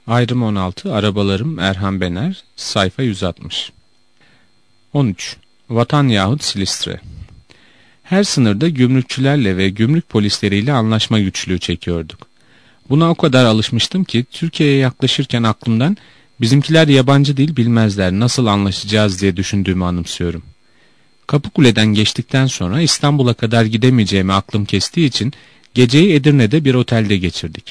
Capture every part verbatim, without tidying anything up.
Ayrım on altı. Arabalarım Erhan Bener. Sayfa yüz altmış. on üç. Vatan yahut Silistre. Her sınırda gümrükçülerle ve gümrük polisleriyle anlaşma güçlüğü çekiyorduk. Buna o kadar alışmıştım ki Türkiye'ye yaklaşırken aklımdan bizimkiler yabancı dil bilmezler, nasıl anlaşacağız diye düşündüğümü anımsıyorum. Kapıkule'den geçtikten sonra İstanbul'a kadar gidemeyeceğimi aklım kestiği için geceyi Edirne'de bir otelde geçirdik.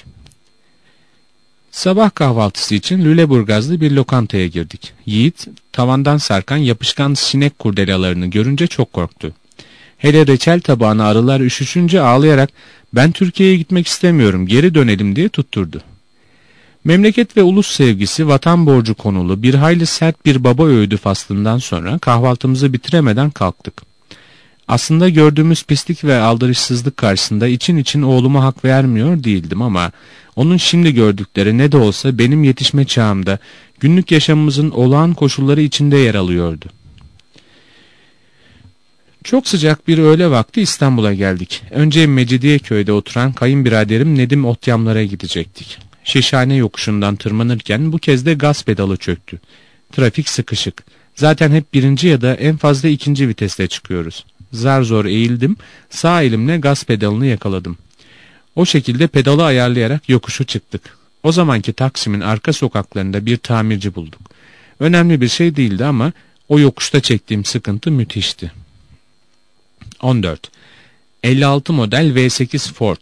Sabah kahvaltısı için Lüleburgazlı bir lokantaya girdik. Yiğit, tavandan sarkan yapışkan sinek kurdelalarını görünce çok korktu. Hele reçel tabağına arılar üşüşünce ağlayarak "Ben Türkiye'ye gitmek istemiyorum, geri dönelim" diye tutturdu. Memleket ve ulus sevgisi, vatan borcu konulu bir hayli sert bir baba öğüdü faslından sonra kahvaltımızı bitiremeden kalktık. Aslında gördüğümüz pislik ve aldırışsızlık karşısında için için oğluma hak vermiyor değildim ama onun şimdi gördükleri ne de olsa benim yetişme çağımda günlük yaşamımızın olağan koşulları içinde yer alıyordu. Çok sıcak bir öğle vakti İstanbul'a geldik. Önce Mecidiyeköy'de oturan kayınbiraderim Nedim Otyamlar'a gidecektik. Şişhane yokuşundan tırmanırken bu kez de gaz pedalı çöktü. Trafik sıkışık. Zaten hep birinci ya da en fazla ikinci viteste çıkıyoruz. Zar zor eğildim, sağ elimle gaz pedalını yakaladım. O şekilde pedalı ayarlayarak yokuşu çıktık. O zamanki Taksim'in arka sokaklarında bir tamirci bulduk. Önemli bir şey değildi ama o yokuşta çektiğim sıkıntı müthişti. on dört. elli altı model V sekiz Ford.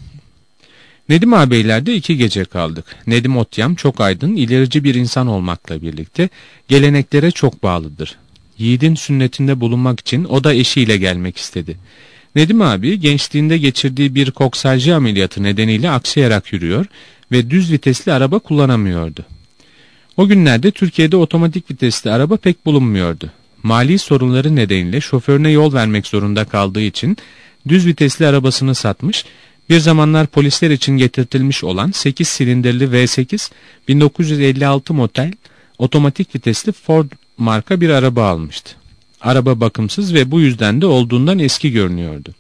Nedim ağabeylerde iki gece kaldık. Nedim Otyam çok aydın, ilerici bir insan olmakla birlikte geleneklere çok bağlıdır. Yiğidin sünnetinde bulunmak için o da eşiyle gelmek istedi. Nedim abi gençliğinde geçirdiği bir koksalji ameliyatı nedeniyle aksayarak yürüyor ve düz vitesli araba kullanamıyordu. O günlerde Türkiye'de otomatik vitesli araba pek bulunmuyordu. Mali sorunları nedeniyle şoförüne yol vermek zorunda kaldığı için düz vitesli arabasını satmış, bir zamanlar polisler için getirtilmiş olan sekiz silindirli V sekiz bin dokuz yüz elli altı model otomatik vitesli Ford marka bir araba almıştı. Araba bakımsız ve bu yüzden de olduğundan eski görünüyordu.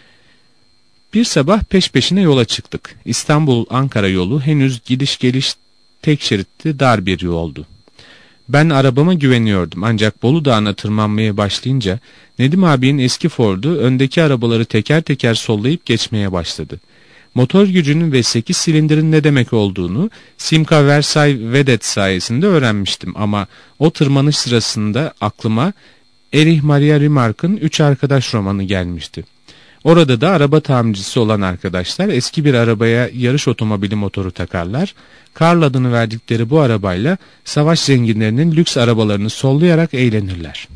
Bir sabah peş peşine yola çıktık. İstanbul-Ankara yolu henüz gidiş geliş tek şeritli dar bir yoldu. Ben arabama güveniyordum ancak Bolu Dağı'na tırmanmaya başlayınca Nedim abinin eski Ford'u öndeki arabaları teker teker sollayıp geçmeye başladı. Motor gücünün ve sekiz silindirin ne demek olduğunu Simca Versailles Vedet sayesinde öğrenmiştim ama o tırmanış sırasında aklıma Erich Maria Remarque'ın Üç Arkadaş romanı gelmişti. Orada da araba tamircisi olan arkadaşlar eski bir arabaya yarış otomobili motoru takarlar. Karl adını verdikleri bu arabayla savaş zenginlerinin lüks arabalarını sollayarak eğlenirler.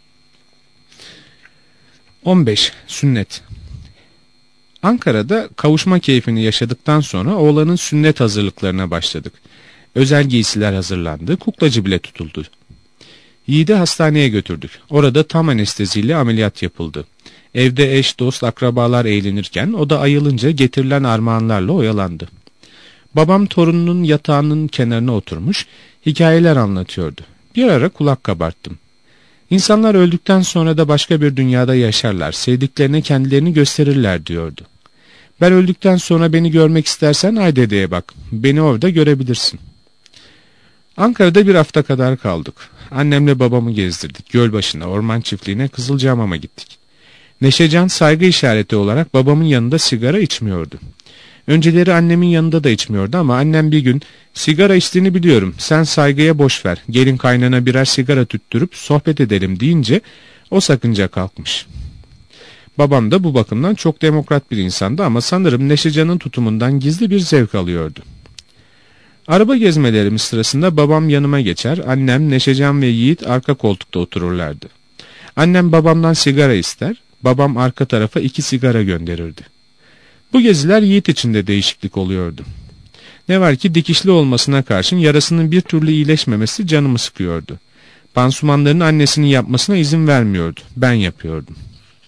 on beş. Sünnet. Ankara'da kavuşma keyfini yaşadıktan sonra oğlanın sünnet hazırlıklarına başladık. Özel giysiler hazırlandı, kuklacı bile tutuldu. Yiğit'i hastaneye götürdük. Orada tam anesteziyle ameliyat yapıldı. Evde eş, dost, akrabalar eğlenirken o da ayılınca getirilen armağanlarla oyalandı. Babam torununun yatağının kenarına oturmuş, hikayeler anlatıyordu. Bir ara kulak kabarttım. İnsanlar öldükten sonra da başka bir dünyada yaşarlar, sevdiklerine kendilerini gösterirler diyordu. Ben öldükten sonra beni görmek istersen Aydede'ye bak, beni orada görebilirsin. Ankara'da bir hafta kadar kaldık. Annemle babamı gezdirdik. Gölbaşı'na, orman çiftliğine, Kızılcahamam'a gittik. Neşecan saygı işareti olarak babamın yanında sigara içmiyordu. Önceleri annemin yanında da içmiyordu ama annem bir gün "Sigara içtiğini biliyorum, sen saygıya boş ver, gelin kaynana birer sigara tüttürüp sohbet edelim" deyince o sakınca kalkmış. Babam da bu bakımdan çok demokrat bir insandı ama sanırım Neşecan'ın tutumundan gizli bir zevk alıyordu. Araba gezmelerimiz sırasında babam yanıma geçer, annem, Neşecan ve Yiğit arka koltukta otururlardı. Annem babamdan sigara ister, babam arka tarafa iki sigara gönderirdi. Bu geziler Yiğit için de değişiklik oluyordu. Ne var ki dikişli olmasına karşın yarasının bir türlü iyileşmemesi canımı sıkıyordu. Pansumanların annesinin yapmasına izin vermiyordu, ben yapıyordum.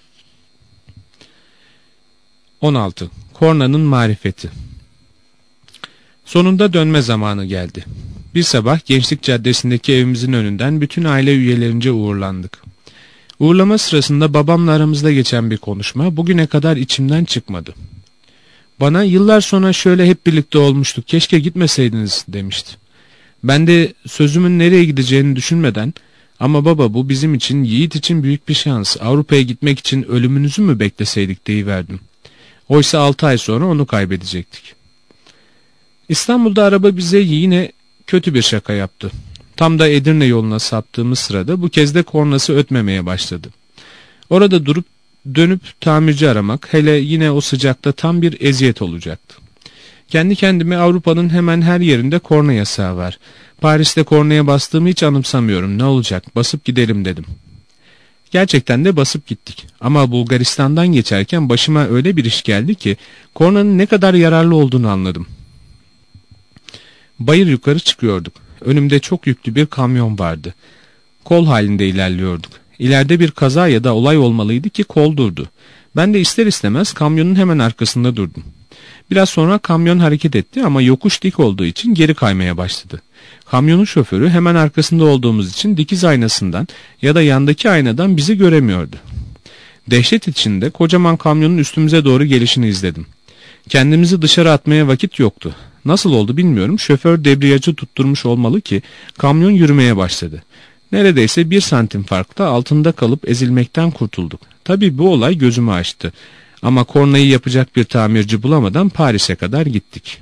on altı. Kornanın marifeti. Sonunda dönme zamanı geldi. Bir sabah Gençlik Caddesi'ndeki evimizin önünden bütün aile üyelerince uğurlandık. Uğurlama sırasında babamla aramızda geçen bir konuşma bugüne kadar içimden çıkmadı. Bana yıllar sonra şöyle hep birlikte olmuştuk, keşke gitmeseydiniz demişti. Ben de sözümün nereye gideceğini düşünmeden, ama baba bu bizim için, Yiğit için büyük bir şans, Avrupa'ya gitmek için ölümünüzü mü bekleseydik deyiverdim. Oysa altı ay sonra onu kaybedecektik. İstanbul'da araba bize yine kötü bir şaka yaptı. Tam da Edirne yoluna saptığımız sırada bu kez de kornası ötmemeye başladı. Orada durup dönüp tamirci aramak, hele yine o sıcakta, tam bir eziyet olacaktı. Kendi kendime Avrupa'nın hemen her yerinde korna yasağı var. Paris'te kornaya bastığımı hiç anımsamıyorum, ne olacak, basıp gidelim dedim. Gerçekten de basıp gittik. Ama Bulgaristan'dan geçerken başıma öyle bir iş geldi ki kornanın ne kadar yararlı olduğunu anladım. Bayır yukarı çıkıyorduk. Önümde çok yüklü bir kamyon vardı. Kol halinde ilerliyorduk. İleride bir kaza ya da olay olmalıydı ki kol durdu. Ben de ister istemez kamyonun hemen arkasında durdum. Biraz sonra kamyon hareket etti ama yokuş dik olduğu için geri kaymaya başladı. Kamyonun şoförü hemen arkasında olduğumuz için dikiz aynasından ya da yandaki aynadan bizi göremiyordu. Dehşet içinde kocaman kamyonun üstümüze doğru gelişini izledim. Kendimizi dışarı atmaya vakit yoktu. Nasıl oldu bilmiyorum, şoför debriyajı tutturmuş olmalı ki kamyon yürümeye başladı. Neredeyse bir santim farkta altında kalıp ezilmekten kurtulduk. Tabii bu olay gözümü açtı. Ama kornayı yapacak bir tamirci bulamadan Paris'e kadar gittik.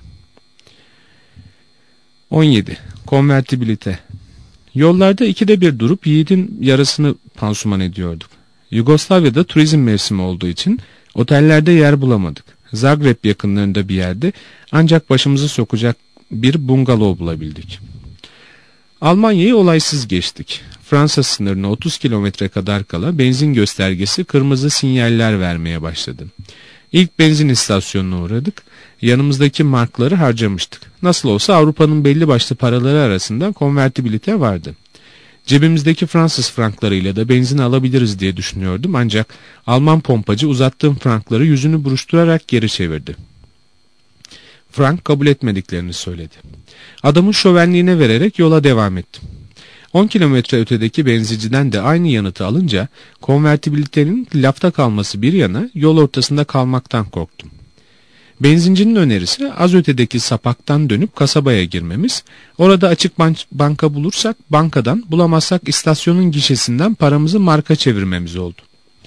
on yedi. Konvertibilite. Yollarda ikide bir durup Yiğit'in yarasını pansuman ediyorduk. Yugoslavya'da turizm mevsimi olduğu için otellerde yer bulamadık. Zagreb yakınlarında bir yerde ancak başımızı sokacak bir bungalov bulabildik. Almanya'yı olaysız geçtik. Fransa sınırına otuz kilometre kadar kala benzin göstergesi kırmızı sinyaller vermeye başladı. İlk benzin istasyonuna uğradık. Yanımızdaki markları harcamıştık. Nasıl olsa Avrupa'nın belli başlı paraları arasında konvertibilite vardı. Cebimizdeki Fransız franklarıyla da benzin alabiliriz diye düşünüyordum, ancak Alman pompacı uzattığım frankları yüzünü buruşturarak geri çevirdi. Frank kabul etmediklerini söyledi. Adamın şövenliğine vererek yola devam ettim. on kilometre ötedeki benzinciden de aynı yanıtı alınca konvertibilitenin lafta kalması bir yana yol ortasında kalmaktan korktum. Benzincinin önerisi az ötedeki sapaktan dönüp kasabaya girmemiz, orada açık ban banka bulursak bankadan, bulamazsak istasyonun gişesinden paramızı marka çevirmemiz oldu.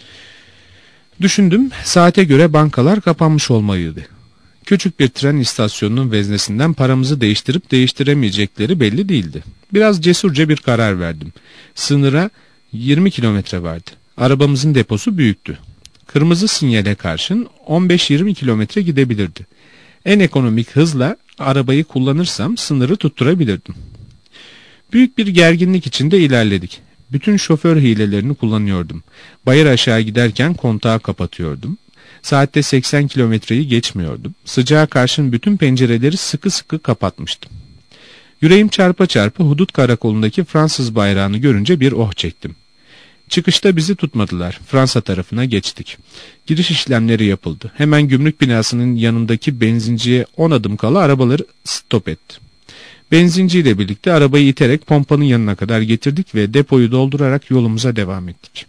Düşündüm, saate göre bankalar kapanmış olmalıydı. Küçük bir tren istasyonunun veznesinden paramızı değiştirip değiştiremeyecekleri belli değildi. Biraz cesurca bir karar verdim. Sınıra yirmi kilometre vardı. Arabamızın deposu büyüktü. Kırmızı sinyale karşın on beş yirmi kilometre gidebilirdi. En ekonomik hızla arabayı kullanırsam sınırı tutturabilirdim. Büyük bir gerginlik içinde ilerledik. Bütün şoför hilelerini kullanıyordum. Bayır aşağı giderken kontağı kapatıyordum. Saatte seksen kilometreyi geçmiyordum. Sıcağa karşın bütün pencereleri sıkı sıkı kapatmıştım. Yüreğim çarpa çarpa hudut karakolundaki Fransız bayrağını görünce bir oh çektim. Çıkışta bizi tutmadılar. Fransa tarafına geçtik. Giriş işlemleri yapıldı. Hemen gümrük binasının yanındaki benzinciye on adım kala arabaları stop etti. Benzinciyle birlikte arabayı iterek pompanın yanına kadar getirdik ve depoyu doldurarak yolumuza devam ettik.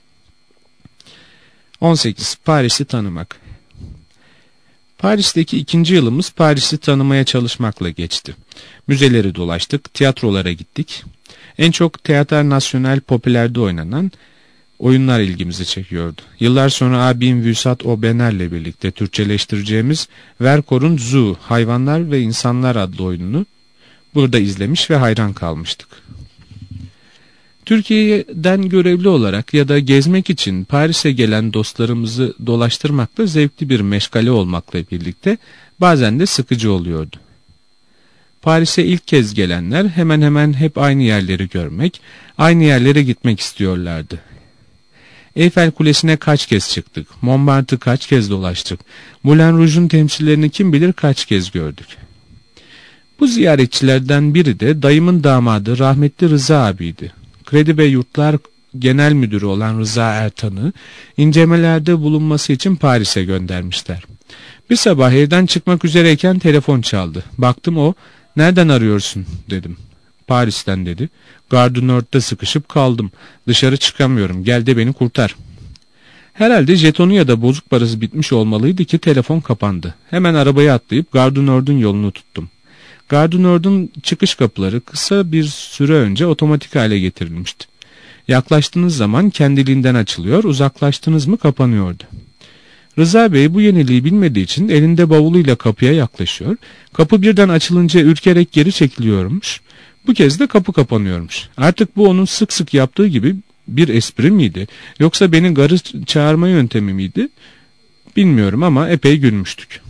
on sekiz. Paris'i tanımak. Paris'teki ikinci yılımız Paris'i tanımaya çalışmakla geçti. Müzeleri dolaştık, tiyatrolara gittik. En çok Théâtre National Popüler'de oynanan oyunlar ilgimizi çekiyordu. Yıllar sonra abim Vüsat Obener'le birlikte Türkçeleştireceğimiz Verkor'un Zoo, Hayvanlar ve İnsanlar adlı oyununu burada izlemiş ve hayran kalmıştık. Türkiye'den görevli olarak ya da gezmek için Paris'e gelen dostlarımızı dolaştırmakta zevkli bir meşgale olmakla birlikte bazen de sıkıcı oluyordu. Paris'e ilk kez gelenler hemen hemen hep aynı yerleri görmek, aynı yerlere gitmek istiyorlardı. Eyfel Kulesi'ne kaç kez çıktık, Montmartre'ı kaç kez dolaştık, Moulin Rouge'un temsillerini kim bilir kaç kez gördük. Bu ziyaretçilerden biri de dayımın damadı rahmetli Rıza abiydi. Kredi ve Yurtlar Genel Müdürü olan Rıza Ertan'ı incelemelerde bulunması için Paris'e göndermişler. Bir sabah evden çıkmak üzereyken telefon çaldı. Baktım o, "Nereden arıyorsun?" dedim. "Paris'ten" dedi. "Gare du Nord'da sıkışıp kaldım. Dışarı çıkamıyorum. Gel de beni kurtar." Herhalde jetonu ya da bozuk parası bitmiş olmalıydı ki telefon kapandı. Hemen arabaya atlayıp Gare du Nord'un yolunu tuttum. Gare du Nord'un çıkış kapıları kısa bir süre önce otomatik hale getirilmişti. Yaklaştığınız zaman kendiliğinden açılıyor, uzaklaştınız mı kapanıyordu. Rıza Bey bu yeniliği bilmediği için elinde bavuluyla kapıya yaklaşıyor. Kapı birden açılınca ürkerek geri çekiliyormuş. Bu kez de kapı kapanıyormuş. Artık bu onun sık sık yaptığı gibi bir espri miydi? Yoksa beni garı çağırma yöntemi miydi? Bilmiyorum ama epey gülmüştük.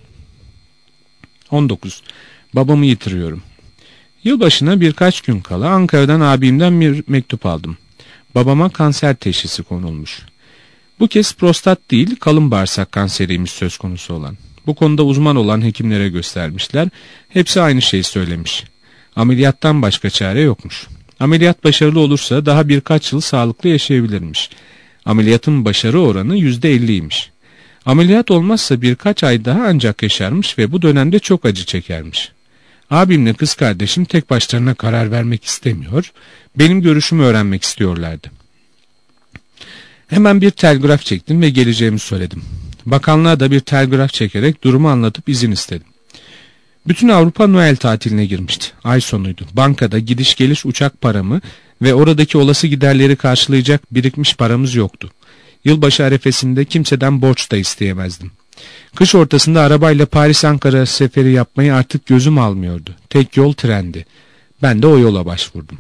on dokuz. Babamı yitiriyorum. Yılbaşına birkaç gün kala Ankara'dan abimden bir mektup aldım. Babama kanser teşhisi konulmuş. Bu kez prostat değil, kalın bağırsak kanseriymiş söz konusu olan. Bu konuda uzman olan hekimlere göstermişler. Hepsi aynı şeyi söylemiş. Ameliyattan başka çare yokmuş. Ameliyat başarılı olursa daha birkaç yıl sağlıklı yaşayabilirmiş. Ameliyatın başarı oranı yüzde elliymiş. Ameliyat olmazsa birkaç ay daha ancak yaşarmış ve bu dönemde çok acı çekermiş. Abimle kız kardeşim tek başlarına karar vermek istemiyor, benim görüşümü öğrenmek istiyorlardı. Hemen bir telgraf çektim ve geleceğimi söyledim. Bakanlığa da bir telgraf çekerek durumu anlatıp izin istedim. Bütün Avrupa Noel tatiline girmişti. Ay sonuydu. Bankada gidiş geliş uçak paramı ve oradaki olası giderleri karşılayacak birikmiş paramız yoktu. Yılbaşı arefesinde kimseden borç da isteyemezdim. Kış ortasında arabayla Paris-Ankara seferi yapmayı artık gözüm almıyordu. Tek yol trendi. Ben de o yola başvurdum.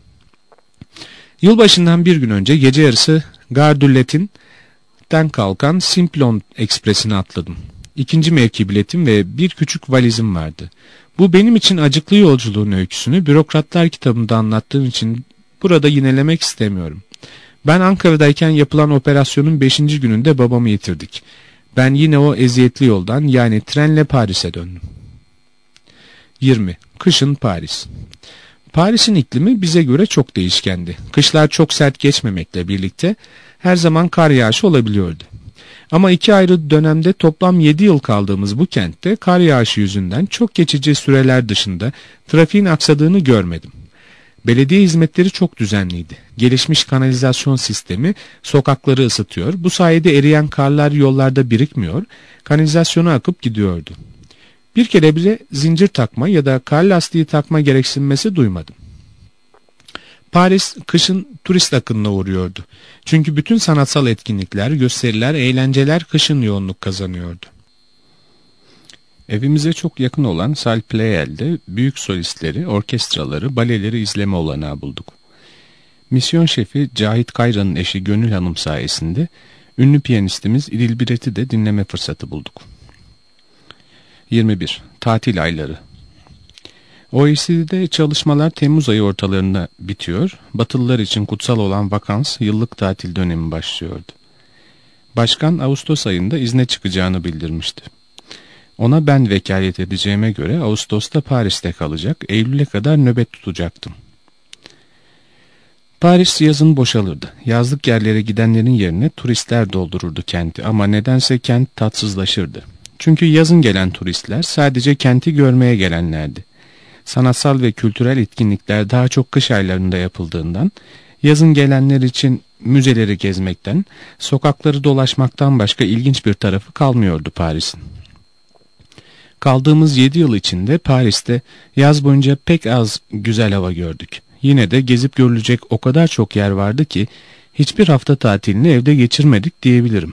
Yılbaşından bir gün önce gece yarısı Gare du Latin'den kalkan Simplon Ekspresi'ne atladım. İkinci mevki biletim ve bir küçük valizim vardı. Bu benim için acıklı yolculuğun öyküsünü Bürokratlar kitabında anlattığım için burada yinelemek istemiyorum. Ben Ankara'dayken yapılan operasyonun beşinci gününde babamı yitirdik. Ben yine o eziyetli yoldan yani trenle Paris'e döndüm. yirmi. Kışın Paris. Paris'in iklimi bize göre çok değişkendi. Kışlar çok sert geçmemekle birlikte her zaman kar yağışı olabiliyordu. Ama iki ayrı dönemde toplam yedi yıl kaldığımız bu kentte kar yağışı yüzünden çok geçici süreler dışında trafiğin aksadığını görmedim. Belediye hizmetleri çok düzenliydi. Gelişmiş kanalizasyon sistemi sokakları ısıtıyor. Bu sayede eriyen karlar yollarda birikmiyor, kanalizasyona akıp gidiyordu. Bir kere bile zincir takma ya da kar lastiği takma gereksinmesi duymadım. Paris kışın turist akınına uğruyordu. Çünkü bütün sanatsal etkinlikler, gösteriler, eğlenceler kışın yoğunluk kazanıyordu. Evimize çok yakın olan Salle Pleyel'de büyük solistleri, orkestraları, baleleri izleme olanağı bulduk. Misyon şefi Cahit Kayra'nın eşi Gönül Hanım sayesinde ünlü piyanistimiz İdil Biret'i de dinleme fırsatı bulduk. yirmi bir. Tatil ayları. O E C D'de çalışmalar Temmuz ayı ortalarında bitiyor, Batılılar için kutsal olan vakans, yıllık tatil dönemi başlıyordu. Başkan Ağustos ayında izne çıkacağını bildirmişti. Ona ben vekalet edeceğime göre Ağustos'ta Paris'te kalacak, Eylül'e kadar nöbet tutacaktım. Paris yazın boşalırdı. Yazlık yerlere gidenlerin yerine turistler doldururdu kenti ama nedense kent tatsızlaşırdı. Çünkü yazın gelen turistler sadece kenti görmeye gelenlerdi. Sanatsal ve kültürel etkinlikler daha çok kış aylarında yapıldığından, yazın gelenler için müzeleri gezmekten, sokakları dolaşmaktan başka ilginç bir tarafı kalmıyordu Paris'in. Kaldığımız yedi yıl içinde Paris'te yaz boyunca pek az güzel hava gördük. Yine de gezip görülecek o kadar çok yer vardı ki hiçbir hafta tatilini evde geçirmedik diyebilirim.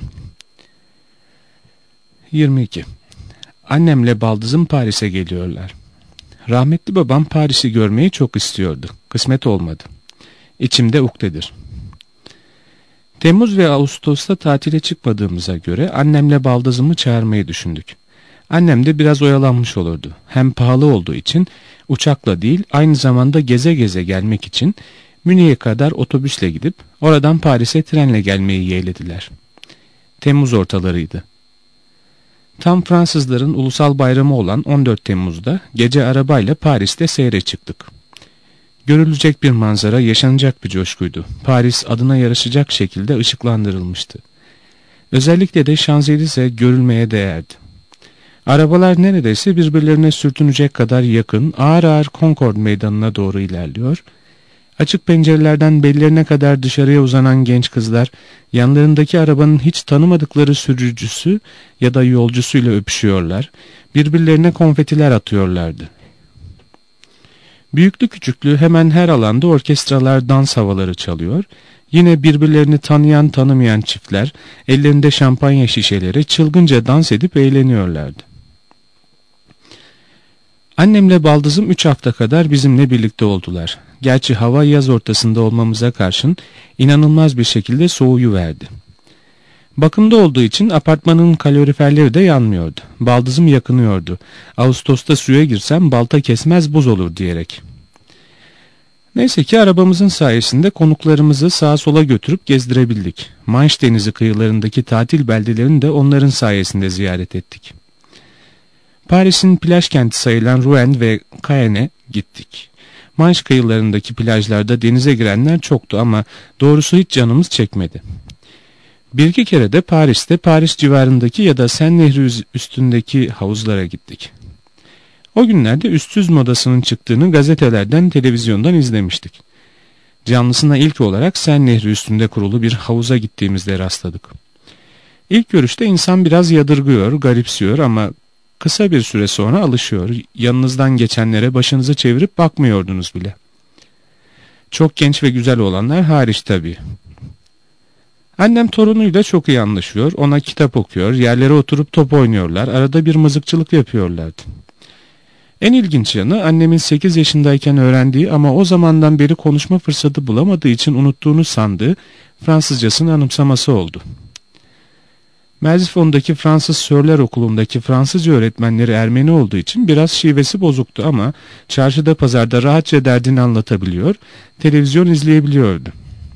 yirmi iki. Annemle baldızım Paris'e geliyorlar. Rahmetli babam Paris'i görmeyi çok istiyordu. Kısmet olmadı. İçimde ukdedir. Temmuz ve Ağustos'ta tatile çıkmadığımıza göre annemle baldızımı çağırmayı düşündük. Annem de biraz oyalanmış olurdu. Hem pahalı olduğu için uçakla değil aynı zamanda geze geze gelmek için Münih'e kadar otobüsle gidip oradan Paris'e trenle gelmeyi yeğlediler. Temmuz ortalarıydı. Tam Fransızların ulusal bayramı olan on dört Temmuz'da gece arabayla Paris'te seyre çıktık. Görülecek bir manzara, yaşanacak bir coşkuydu. Paris adına yarışacak şekilde ışıklandırılmıştı. Özellikle de Şanzelize görülmeye değerdi. Arabalar neredeyse birbirlerine sürtünecek kadar yakın, ağır ağır Concorde meydanına doğru ilerliyor. Açık pencerelerden bellerine kadar dışarıya uzanan genç kızlar, yanlarındaki arabanın hiç tanımadıkları sürücüsü ya da yolcusuyla öpüşüyorlar, birbirlerine konfetiler atıyorlardı. Büyüklü küçüklü hemen her alanda orkestralar dans havaları çalıyor, yine birbirlerini tanıyan tanımayan çiftler, ellerinde şampanya şişeleri çılgınca dans edip eğleniyorlardı. Annemle baldızım üç hafta kadar bizimle birlikte oldular. Gerçi hava yaz ortasında olmamıza karşın inanılmaz bir şekilde soğuyuverdi. Bakımda olduğu için apartmanın kaloriferleri de yanmıyordu. Baldızım yakınıyordu. Ağustos'ta suya girsem balta kesmez buz olur diyerek. Neyse ki arabamızın sayesinde konuklarımızı sağa sola götürüp gezdirebildik. Manş Denizi kıyılarındaki tatil beldelerini de onların sayesinde ziyaret ettik. Paris'in plaj kenti sayılan Rouen ve Cayenne'e gittik. Manş kıyılarındaki plajlarda denize girenler çoktu ama doğrusu hiç canımız çekmedi. Bir iki kere de Paris'te Paris civarındaki ya da Sen Nehri üstündeki havuzlara gittik. O günlerde üstsüz modasının çıktığını gazetelerden, televizyondan izlemiştik. Canlısına ilk olarak Sen Nehri üstünde kurulu bir havuza gittiğimizde rastladık. İlk görüşte insan biraz yadırgıyor, garipsiyor ama kısa bir süre sonra alışıyor. Yanınızdan geçenlere başınızı çevirip bakmıyordunuz bile. Çok genç ve güzel olanlar hariç tabii. Annem torunuyla çok iyi anlaşıyor, ona kitap okuyor, yerlere oturup top oynuyorlar, arada bir mızıkçılık yapıyorlardı. En ilginç yanı annemin sekiz yaşındayken öğrendiği ama o zamandan beri konuşma fırsatı bulamadığı için unuttuğunu sandığı Fransızcasını anımsaması oldu. Merzifon'daki Fransız Sörler Okulu'ndaki Fransızca öğretmenleri Ermeni olduğu için biraz şivesi bozuktu ama çarşıda pazarda rahatça derdini anlatabiliyor, televizyon izleyebiliyordu.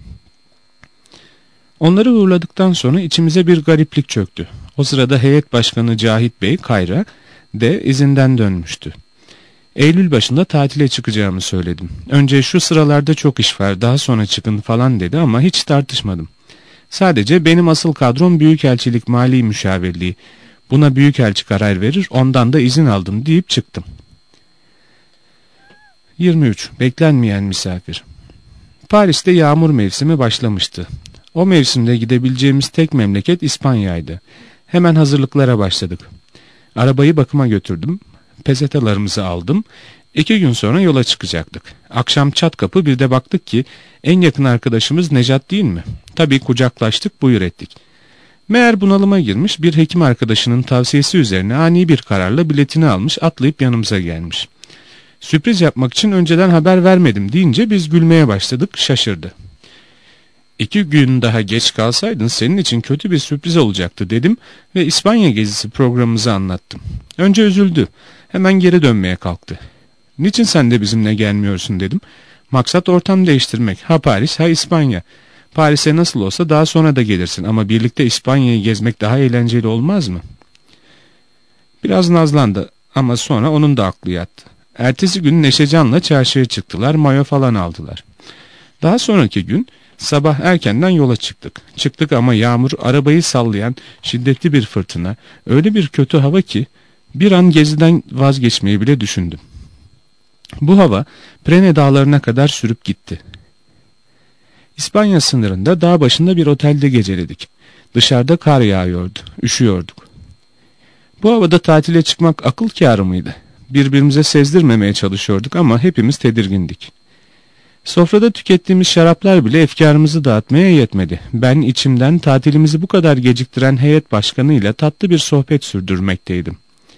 Onları uğurladıktan sonra içimize bir gariplik çöktü. O sırada heyet başkanı Cahit Bey Kayra de izinden dönmüştü. Eylül başında tatile çıkacağımı söyledim. Önce şu sıralarda çok iş var, daha sonra çıkın falan dedi ama hiç tartışmadım. Sadece benim asıl kadrom Büyükelçilik Mali Müşavirliği. Buna Büyükelçi karar verir, ondan da izin aldım deyip çıktım. yirmi üç. Beklenmeyen misafir. Paris'te yağmur mevsimi başlamıştı. O mevsimde gidebileceğimiz tek memleket İspanya'ydı. Hemen hazırlıklara başladık. Arabayı bakıma götürdüm. Pesetalarımızı aldım. İki gün sonra yola çıkacaktık. Akşam çat kapı bir de baktık ki en yakın arkadaşımız Nejat değil mi? Tabii kucaklaştık, buyur ettik. Meğer bunalıma girmiş, bir hekim arkadaşının tavsiyesi üzerine ani bir kararla biletini almış, atlayıp yanımıza gelmiş. Sürpriz yapmak için önceden haber vermedim deyince biz gülmeye başladık, şaşırdı. İki gün daha geç kalsaydın senin için kötü bir sürpriz olacaktı dedim ve İspanya gezisi programımızı anlattım. Önce üzüldü, hemen geri dönmeye kalktı. Niçin sen de bizimle gelmiyorsun dedim. Maksat ortam değiştirmek, ha Paris ha İspanya. Paris'e nasıl olsa daha sonra da gelirsin ama birlikte İspanya'yı gezmek daha eğlenceli olmaz mı? Biraz nazlandı ama sonra onun da aklı yattı. Ertesi gün Neşecan'la çarşıya çıktılar, mayo falan aldılar. Daha sonraki gün sabah erkenden yola çıktık. Çıktık ama yağmur, arabayı sallayan şiddetli bir fırtına, öyle bir kötü hava ki bir an geziden vazgeçmeyi bile düşündüm. Bu hava Prene dağlarına kadar sürüp gitti. İspanya sınırında dağ başında bir otelde geceledik. Dışarıda kar yağıyordu, üşüyorduk. Bu havada tatile çıkmak akıl kârı mıydı? Birbirimize sezdirmemeye çalışıyorduk ama hepimiz tedirgindik. Sofrada tükettiğimiz şaraplar bile efkarımızı dağıtmaya yetmedi. Ben içimden tatilimizi bu kadar geciktiren heyet başkanıyla tatlı bir sohbet sürdürmekteydim.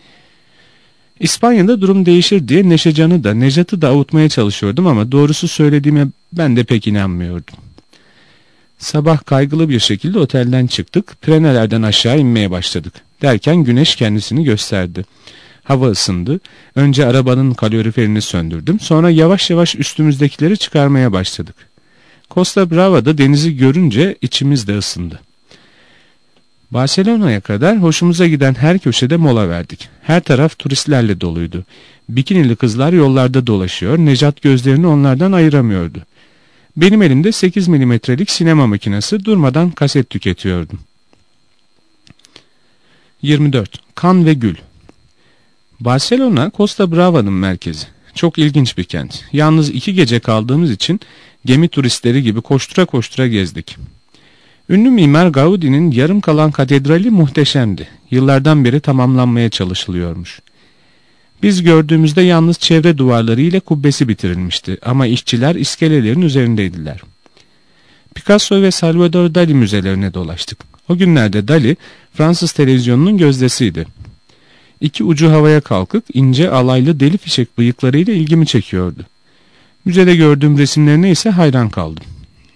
İspanya'da durum değişir diye Neşecan'ı da Nejat'ı da avutmaya çalışıyordum ama doğrusu söylediğime ben de pek inanmıyordum. Sabah kaygılı bir şekilde otelden çıktık, Prenelerden aşağı inmeye başladık. Derken güneş kendisini gösterdi. Hava ısındı. Önce arabanın kaloriferini söndürdüm. Sonra yavaş yavaş üstümüzdekileri çıkarmaya başladık. Costa Brava'da denizi görünce içimiz de ısındı. Barcelona'ya kadar hoşumuza giden her köşede mola verdik. Her taraf turistlerle doluydu. Bikinili kızlar yollarda dolaşıyor, Nejat gözlerini onlardan ayıramıyordu. Benim elimde sekiz milimetrelik sinema makinesi, durmadan kaset tüketiyordum. yirmi dört. Kan ve Gül. Barcelona, Costa Brava'nın merkezi. Çok ilginç bir kent. Yalnız iki gece kaldığımız için Gemi turistleri gibi koştura koştura gezdik. Ünlü mimar Gaudi'nin yarım kalan katedrali muhteşemdi. Yıllardan beri tamamlanmaya çalışılıyormuş. Biz gördüğümüzde yalnız çevre duvarları ile kubbesi bitirilmişti ama işçiler iskelelerin üzerindeydiler. Picasso ve Salvador Dali müzelerine dolaştık. O günlerde Dali, Fransız televizyonunun gözdesiydi. İki ucu havaya kalkık, ince alaylı deli fişek bıyıklarıyla ilgimi çekiyordu. Müzede gördüğüm resimlerine ise hayran kaldım.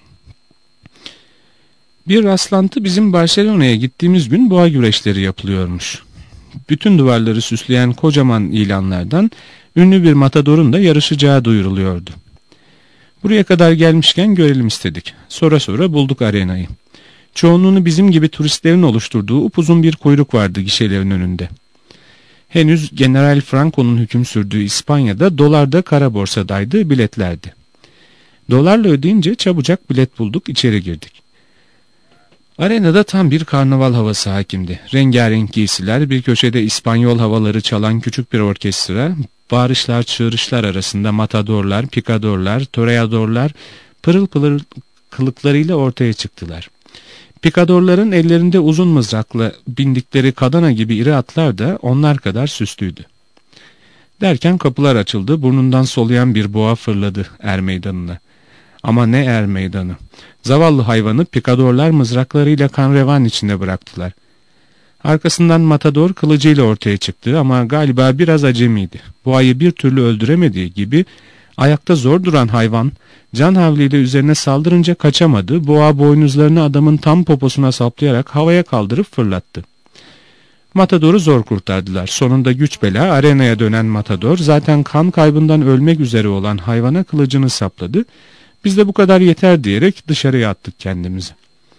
Bir rastlantı bizim Barcelona'ya gittiğimiz gün boğa güreşleri yapılıyormuş. Bütün duvarları süsleyen kocaman ilanlardan ünlü bir matadorun da yarışacağı duyuruluyordu. Buraya kadar gelmişken görelim istedik. Sonra sonra bulduk arenayı. Çoğunluğunu bizim gibi turistlerin oluşturduğu upuzun bir kuyruk vardı gişelerin önünde. Henüz General Franco'nun hüküm sürdüğü İspanya'da dolar da kara borsadaydı, biletlerdi. Dolarla ödeyince çabucak bilet bulduk, içeri girdik. Arenada tam bir karnaval havası hakimdi. Rengarenk giysiler, bir köşede İspanyol havaları çalan küçük bir orkestra, bağırışlar çığırışlar arasında matadorlar, pikadorlar, toreadorlar pırıl pırıl kılıklarıyla ortaya çıktılar. Pikadorların ellerinde uzun mızrakla bindikleri kadana gibi iri atlar da onlar kadar süslüydü. Derken kapılar açıldı, burnundan soluyan bir boğa fırladı er meydanına. Ama ne er meydanı! Zavallı hayvanı pikadorlar mızraklarıyla kan revan içinde bıraktılar. Arkasından matador kılıcıyla ortaya çıktı ama galiba biraz acemiydi. Boğayı bir türlü öldüremediği gibi ayakta zor duran hayvan can havliyle üzerine saldırınca kaçamadı. Boğa boynuzlarını adamın tam poposuna saplayarak havaya kaldırıp fırlattı. Matador'u zor kurtardılar. Sonunda güç bela arenaya dönen matador zaten kan kaybından ölmek üzere olan hayvana kılıcını sapladı. Biz de bu kadar yeter diyerek dışarıya attık kendimizi.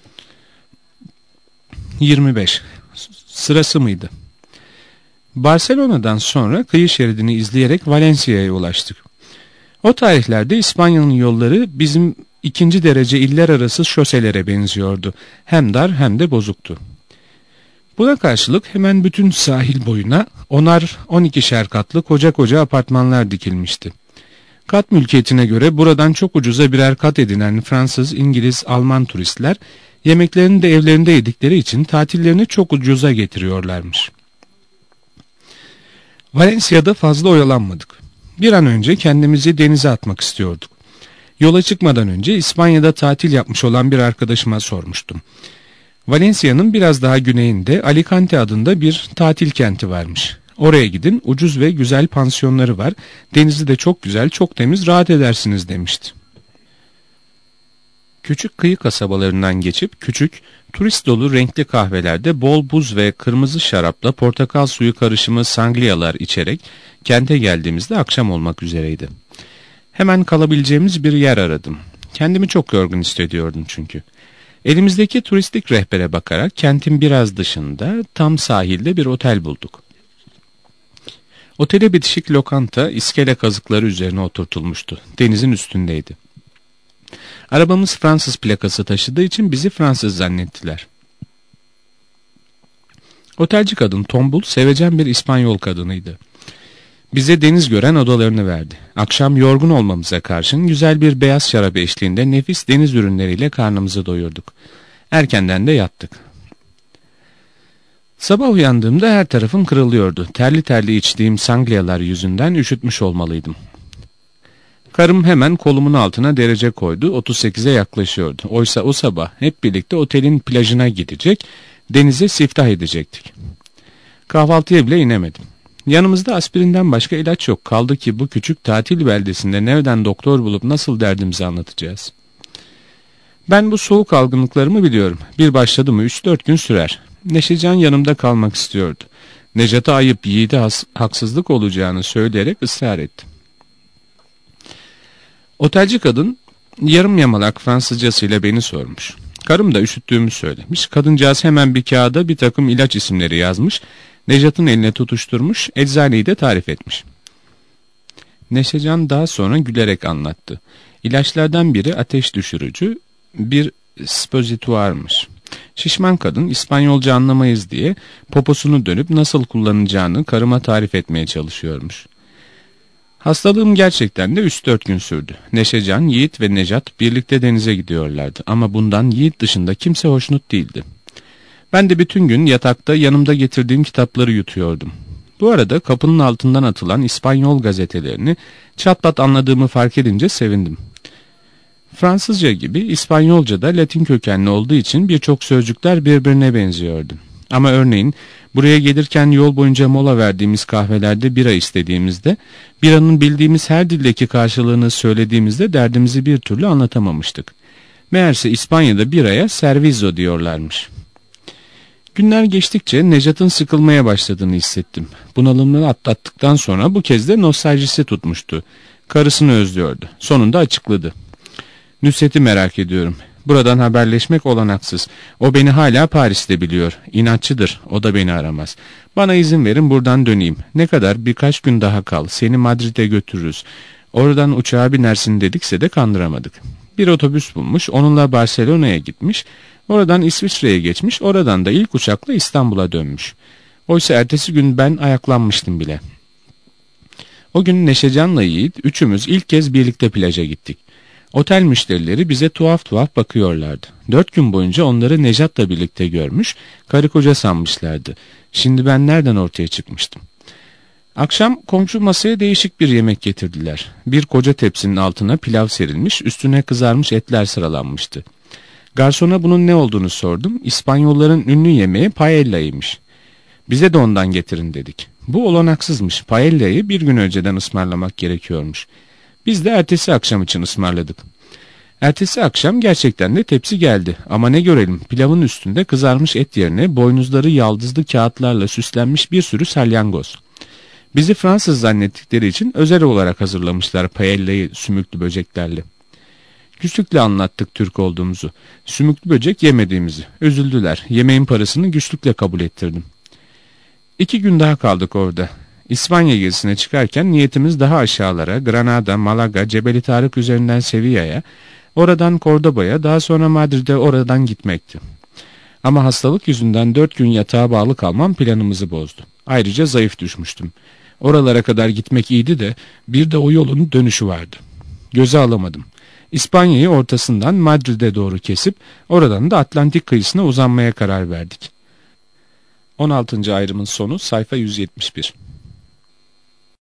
yirmi beş. Sırası mıydı? Barcelona'dan sonra kıyı şeridini izleyerek Valencia'ya ulaştık. O tarihlerde İspanya'nın yolları bizim ikinci derece iller arası şoselere benziyordu. Hem dar hem de bozuktu. Buna karşılık hemen bütün sahil boyuna onar on ikişer katlı koca koca apartmanlar dikilmişti. Kat mülkiyetine göre buradan çok ucuza birer kat edinen Fransız, İngiliz, Alman turistler yemeklerini de evlerinde yedikleri için tatillerini çok ucuza getiriyorlarmış. Valencia'da fazla oyalanmadık. Bir an önce kendimizi denize atmak istiyorduk. Yola çıkmadan önce İspanya'da tatil yapmış olan bir arkadaşıma sormuştum. Valencia'nın biraz daha güneyinde Alicante adında bir tatil kenti varmış. Oraya gidin, ucuz ve güzel pansiyonları var. Denizi de çok güzel, çok temiz, rahat edersiniz demişti. Küçük kıyı kasabalarından geçip küçük, turist dolu renkli kahvelerde bol buz ve kırmızı şarapla portakal suyu karışımı sangliyalar içerek kente geldiğimizde akşam olmak üzereydi. Hemen kalabileceğimiz bir yer aradım. Kendimi çok yorgun hissediyordum çünkü. Elimizdeki turistik rehbere bakarak kentin biraz dışında tam sahilde bir otel bulduk. Otele bitişik lokanta iskele kazıkları üzerine oturtulmuştu. Denizin üstündeydi. Arabamız Fransız plakası taşıdığı için bizi Fransız zannettiler. Otelci kadın tombul, sevecen bir İspanyol kadınıydı. Bize deniz gören odalarını verdi. Akşam yorgun olmamıza karşın güzel bir beyaz şarap eşliğinde nefis deniz ürünleriyle karnımızı doyurduk. Erkenden de yattık. Sabah uyandığımda her tarafım kırılıyordu. Terli terli içtiğim sangliyalar yüzünden üşütmüş olmalıydım. Karım hemen kolumun altına derece koydu. otuz sekize yaklaşıyordu. Oysa o sabah hep birlikte otelin plajına gidecek, denize siftah edecektik. Kahvaltıya bile inemedim. Yanımızda aspirinden başka ilaç yok. Kaldı ki bu küçük tatil beldesinde nereden doktor bulup nasıl derdimizi anlatacağız? Ben bu soğuk algınlıklarımı biliyorum. Bir başladı mı üç dört gün sürer. Neşecan yanımda kalmak istiyordu. Necat'a ayıp, yiğide haksızlık olacağını söyleyerek ısrar etti. Otelci kadın yarım yamalak Fransızcasıyla beni sormuş. Karım da üşüttüğümü söylemiş. Kadıncağız hemen bir kağıda bir takım ilaç isimleri yazmış. Necat'ın eline tutuşturmuş, eczaneyi de tarif etmiş. Neşecan daha sonra gülerek anlattı. İlaçlardan biri ateş düşürücü, bir spozituarmış. Şişman kadın İspanyolca anlamayız diye poposunu dönüp nasıl kullanacağını karıma tarif etmeye çalışıyormuş. Hastalığım gerçekten de üç dört gün sürdü. Neşecan, Yiğit ve Necat birlikte denize gidiyorlardı ama bundan Yiğit dışında kimse hoşnut değildi. Ben de bütün gün yatakta yanımda getirdiğim kitapları yutuyordum. Bu arada kapının altından atılan İspanyol gazetelerini çatpat anladığımı fark edince sevindim. Fransızca gibi İspanyolca da Latin kökenli olduğu için birçok sözcükler birbirine benziyordu. Ama örneğin buraya gelirken yol boyunca mola verdiğimiz kahvelerde bira istediğimizde, biranın bildiğimiz her dildeki karşılığını söylediğimizde derdimizi bir türlü anlatamamıştık. Meğerse İspanya'da biraya servizo diyorlarmış. Günler geçtikçe Necat'ın sıkılmaya başladığını hissettim. Bunalımını atlattıktan sonra bu kez de nostaljisi tutmuştu. Karısını özlüyordu. Sonunda açıkladı. Nusret'i merak ediyorum. Buradan haberleşmek olanaksız. O beni hala Paris'te biliyor. İnatçıdır. O da beni aramaz. Bana izin verin buradan döneyim. Ne kadar? Birkaç gün daha kal. Seni Madrid'e götürürüz. Oradan uçağa binersin dedikse de kandıramadık. Bir otobüs bulmuş. Onunla Barcelona'ya gitmiş. Oradan İsviçre'ye geçmiş. Oradan da ilk uçakla İstanbul'a dönmüş. Oysa ertesi gün ben ayaklanmıştım bile. O gün Neşecan'la Yiğit üçümüz ilk kez birlikte plaja gittik. Otel müşterileri bize tuhaf tuhaf bakıyorlardı. Dört gün boyunca onları Nejat'la birlikte görmüş, karı koca sanmışlardı. Şimdi ben nereden ortaya çıkmıştım? Akşam komşu masaya değişik bir yemek getirdiler. Bir koca tepsinin altına pilav serilmiş, üstüne kızarmış etler sıralanmıştı. Garsona bunun ne olduğunu sordum. İspanyolların ünlü yemeği paella'ymış. Bize de ondan getirin dedik. Bu olanaksızmış. Paella'yı bir gün önceden ısmarlamak gerekiyormuş. Biz de ertesi akşam için ısmarladık. Ertesi akşam gerçekten de tepsi geldi. Ama ne görelim, pilavın üstünde kızarmış et yerine boynuzları yaldızlı kağıtlarla süslenmiş bir sürü salyangoz. Bizi Fransız zannettikleri için özel olarak hazırlamışlar paella'yı sümüklü böceklerle. Güçlükle anlattık Türk olduğumuzu. Sümüklü böcek yemediğimizi. Üzüldüler. Yemeğin parasını güçlükle kabul ettirdim. İki gün daha kaldık orada. İspanya gezisine çıkarken niyetimiz daha aşağılara, Granada, Malaga, Cebeli Tarık üzerinden Sevilla'ya, oradan Cordoba'ya, daha sonra Madrid'e oradan gitmekti. Ama hastalık yüzünden dört gün yatağa bağlı kalmam planımızı bozdu. Ayrıca zayıf düşmüştüm. Oralara kadar gitmek iyiydi de bir de o yolun dönüşü vardı. Göze alamadım. İspanya'yı ortasından Madrid'e doğru kesip oradan da Atlantik kıyısına uzanmaya karar verdik. on altıncı ayrımın sonu sayfa yüz yetmiş bir.